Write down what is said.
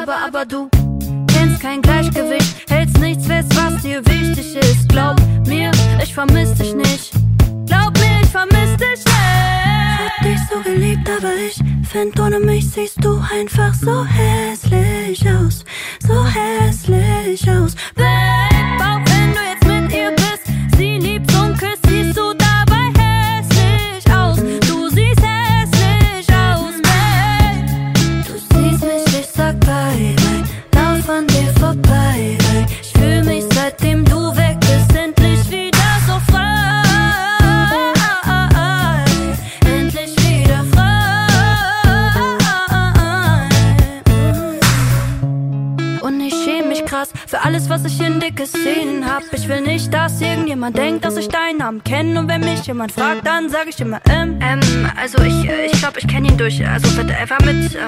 aber du kennst kein Gleichgewicht, hältst nichts fest, was dir wichtig ist. Glaub mir, ich vermiss dich nicht. Glaub mir, ich vermiss dich nicht. Hab dich so geliebt, aber ich find, ohne mich siehst du einfach so hässlich aus. So hässlich aus. Babe, auch wenn du jetzt mit ihr bist, sie liebt und küsst, siehst du dabei hässlich aus. Du siehst hässlich aus, babe. Du siehst mich, ich sag bye, bye. Lauf an dir vorbei, bye. Ich fühl mich, seitdem du weg bist, endlich wieder so frei. Endlich wieder frei. Und ich schäm mich krass für alles, was ich in dir gesehen hab. Ich will nicht, dass irgendjemand denkt, dass ich deinen Namen kenne. Und wenn mich jemand fragt, dann sag ich immer Also ich glaub, ich kenn ihn durch, also er war mit